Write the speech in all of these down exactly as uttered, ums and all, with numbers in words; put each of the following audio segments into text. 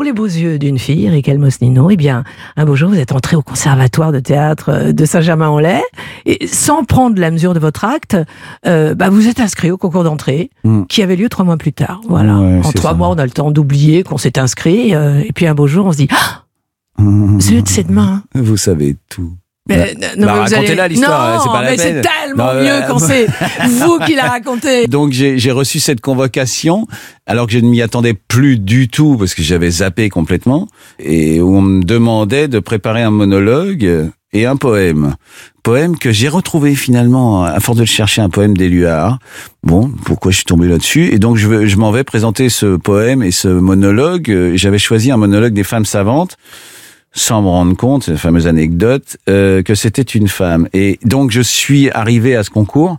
pour les beaux yeux d'une fille, Ricquel Mosnino, eh bien, un beau jour, vous êtes entré au Conservatoire de théâtre de Saint-Germain-en-Laye, et sans prendre la mesure de votre acte, euh, bah, vous êtes inscrit au concours d'entrée, mmh. qui avait lieu trois mois plus tard. Voilà. Ouais, en trois ça. mois, on a le temps d'oublier qu'on s'est inscrit, euh, et puis un beau jour, on se dit, ah, mmh. zut, c'est demain. Vous savez tout. Mais, bah, non, bah, mais racontez-la allez... l'histoire, non, c'est pas la mais peine. c'est tellement non, mieux euh... quand c'est vous qui la racontez. Donc j'ai, j'ai reçu cette convocation, alors que je ne m'y attendais plus du tout, parce que j'avais zappé complètement, et où on me demandait de préparer un monologue et un poème. Poème que j'ai retrouvé finalement, à force de le chercher, un poème d'Éluard. Bon, pourquoi je suis tombé là-dessus? Et donc je, je m'en vais présenter ce poème et ce monologue. J'avais choisi un monologue des femmes savantes, sans me rendre compte, la fameuse anecdote, euh, que c'était une femme. Et donc, je suis arrivé à ce concours,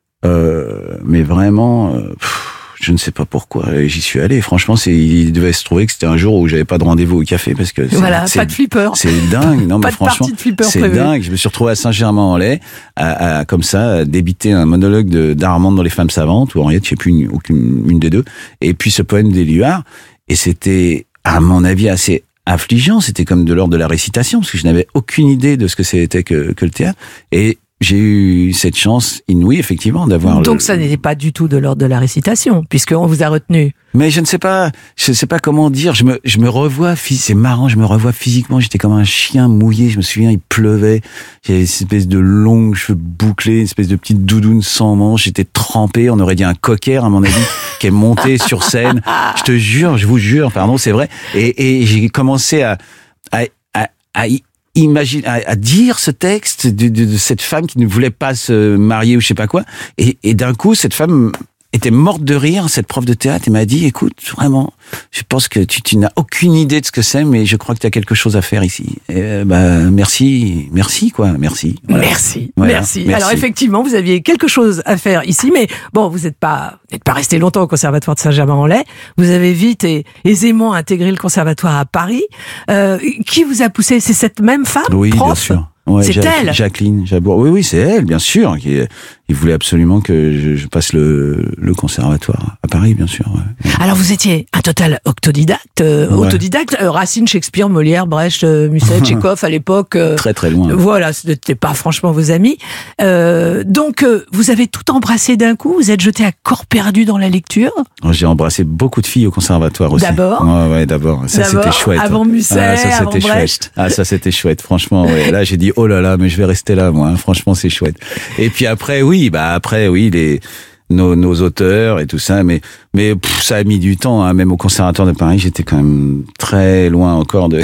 euh, mais vraiment, euh, pff, je ne sais pas pourquoi j'y suis allé. Franchement, c'est, il devait se trouver que c'était un jour où j'avais pas de rendez-vous au café, parce que c'est, voilà, c'est, pas de flipper. C'est dingue, non, pas mais de franchement, partie de flipper c'est prévu. dingue. Je me suis retrouvé à Saint-Germain-en-Laye, à, à, comme ça, à débiter un monologue de, d'Armande dans Les Femmes Savantes, ou Henriette, je sais plus, une, aucune, une des deux, et puis ce poème d'Éluard, et c'était, à mon avis, assez affligeant, c'était comme de l'ordre de la récitation, parce que je n'avais aucune idée de ce que c'était que, que le théâtre. Et j'ai eu cette chance inouïe, effectivement, d'avoir... Donc le... ça n'était pas du tout de l'ordre de la récitation, puisqu'on vous a retenu. Mais je ne sais pas, je ne sais pas comment dire, je me, je me revois, c'est marrant, je me revois physiquement, j'étais comme un chien mouillé, je me souviens, il pleuvait, j'avais une espèce de longs cheveux bouclés, une espèce de petite doudoune sans manches, j'étais trempé, on aurait dit un cocker, à mon avis, qui est monté sur scène. Je te jure, je vous jure, pardon, c'est vrai. Et, et j'ai commencé à, à, à, à imaginer, à, à dire ce texte de, de, de cette femme qui ne voulait pas se marier ou je sais pas quoi. Et, et d'un coup, cette femme était morte de rire, cette prof de théâtre, et m'a dit, écoute, vraiment, je pense que tu, tu n'as aucune idée de ce que c'est, mais je crois que tu as quelque chose à faire ici. Et euh, bah, merci, merci, quoi, merci. Voilà. Merci, voilà. merci, merci. Alors effectivement, vous aviez quelque chose à faire ici, mais bon, vous n'êtes pas, vous n'êtes pas resté longtemps au Conservatoire de Saint-Germain-en-Laye. Vous avez vite et aisément intégré le Conservatoire à Paris. Euh, qui vous a poussé? C'est cette même femme, oui, prof? Bien sûr. Ouais, c'est ja- elle Jacqueline Jabour. Oui, oui, c'est elle, bien sûr. Qui, il voulait absolument que je, je passe le, le conservatoire à Paris, bien sûr. Ouais. Alors, vous étiez un total autodidacte. Euh, ouais. Autodidacte. Euh, Racine, Shakespeare, Molière, Brecht, euh, Musset, Tchekhov, à l'époque. Euh, très, très loin. Voilà, ce n'était pas franchement vos amis. Euh, donc, euh, vous avez tout embrassé d'un coup. Vous êtes jeté à corps perdu dans la lecture. J'ai embrassé beaucoup de filles au conservatoire aussi. D'abord. Ouais, ouais, d'abord. Ça, d'abord, c'était chouette. Avant Musset, ah, ça, avant c'était Brecht. Chouette. Ah, ça, c'était chouette. Franchement, ouais. Là, j'ai dit, oh là là, mais je vais rester là, moi. Franchement, c'est chouette. Et puis après, oui, bah après, oui, les nos, nos auteurs et tout ça, mais mais pff, ça a mis du temps. Hein. Même au Conservatoire de Paris, j'étais quand même très loin encore de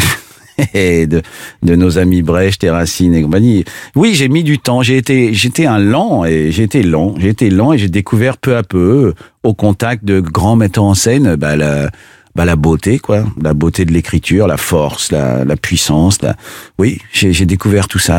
de, de nos amis Brecht et Racine et compagnie. Oui, j'ai mis du temps. J'ai été j'étais un lent et j'ai été lent. J'ai été lent et j'ai découvert peu à peu, au contact de grands metteurs en scène, bah la Bah, la beauté, quoi. La beauté de l'écriture, la force, la, la puissance. La... Oui, j'ai, j'ai découvert tout ça.